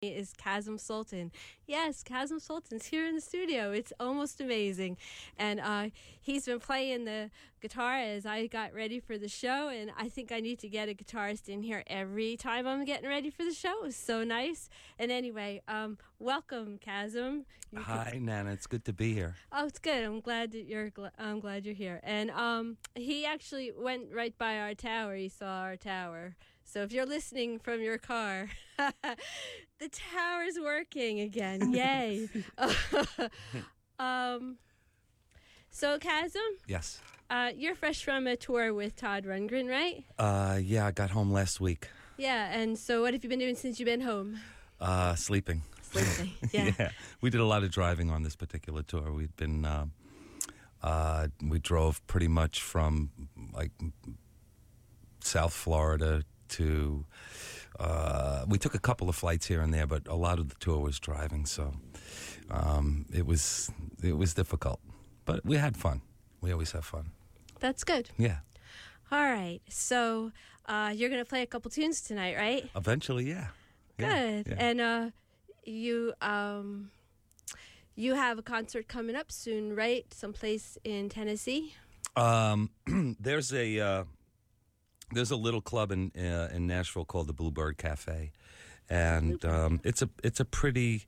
Is Kazim Sultan. Yes, Kazim Sultan's here in the studio. It's almost amazing. And he's been playing the guitar as I got ready for the show, and I think I need to get a guitarist in here every time I'm getting ready for the show. It was so nice. And anyway, welcome, Kazim. Hi, Nana. It's good to be here. Oh, it's good. I'm glad that I'm glad you're here. And he actually went right by our tower. He saw our tower. So if you're listening from your car, the tower's working again. Yay. So, Kazim? Yes. You're fresh from a tour with Todd Rundgren, right? Yeah, I got home last week. Yeah, and so what have you been doing since you've been home? Sleeping. Sleeping, yeah. Yeah. We did a lot of driving on this particular tour. We'd been, we drove pretty much from, like, South Florida to, we took a couple of flights here and there, but a lot of the tour was driving, so it was difficult. But we had fun. We always have fun. That's good. Yeah. All right, so you're going to play a couple tunes tonight, right? Eventually, yeah. Good. Yeah. And you have a concert coming up soon, right? Someplace in Tennessee? There's a little club in Nashville called the Bluebird Cafe, and it's a pretty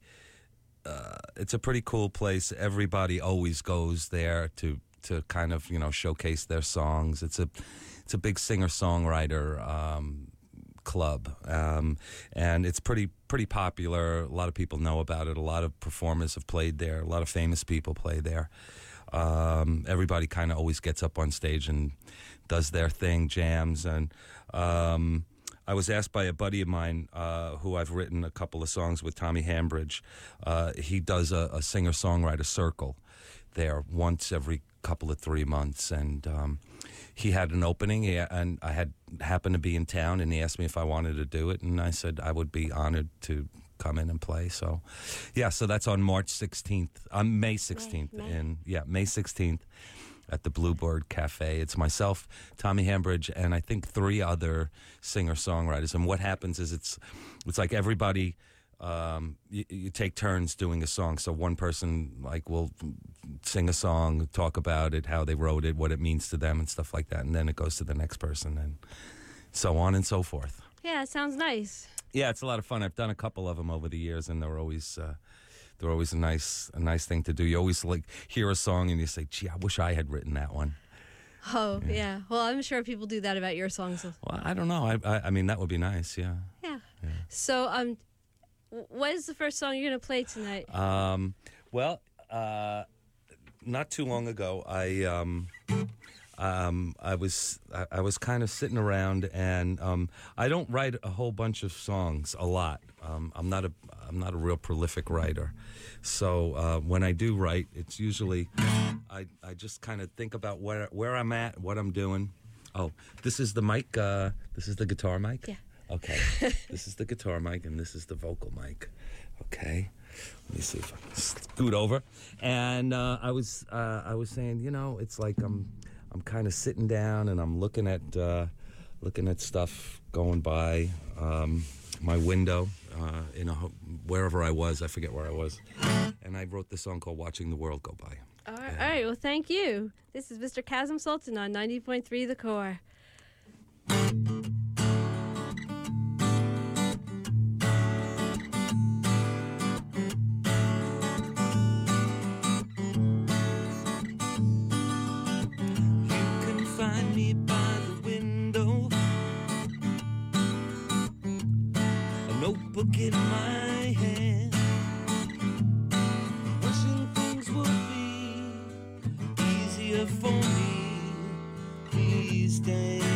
cool place. Everybody always goes there to kind of showcase their songs. It's a big singer-songwriter club, and it's pretty popular. A lot of people know about it. A lot of performers have played there. A lot of famous people play there. Everybody kind of always gets up on stage and does their thing, jams. And I was asked by a buddy of mine who I've written a couple of songs with, Tommy Hambridge. He does a singer-songwriter circle there once every couple of 3 months, and he had an opening, and I happened to be in town, and he asked me if I wanted to do it, and I said I would be honored to come in and play. So, yeah, so that's on May 16th, May 16th at the Bluebird Cafe. It's myself, Tommy Hambridge, and I think 3 other singer-songwriters. And what happens is it's like everybody. You take turns doing a song. So one person will sing a song, talk about it, how they wrote it, what it means to them, and stuff like that. And then it goes to the next person, and so on and so forth. Yeah, it sounds nice. Yeah, it's a lot of fun. I've done a couple of them over the years, and they're always a nice thing to do. You always hear a song and you say, "Gee, I wish I had written that one." Oh, yeah. Well, I'm sure people do that about your songs. Well, I don't know. I mean, that would be nice. Yeah. Yeah. So, what is the first song you're going to play tonight? Not too long ago, I was kind of sitting around, and I don't write a whole bunch of songs a lot. I'm not a real prolific writer, so when I do write, it's usually I just kind of think about where I'm at, what I'm doing. Oh, this is the mic. This is the guitar mic. Yeah. Okay, this is the guitar mic, and this is the vocal mic. Okay, let me see if I can scoot over. And I was saying, it's like I'm kind of sitting down and I'm looking at stuff going by my window wherever I was. I forget where I was, and I wrote this song called "Watching the World Go By." All right. Well, thank you. This is Mr. Kazim Sultan on 90.3 The Core. Notebook in my hand, wishing things would be easier for me. Please stay.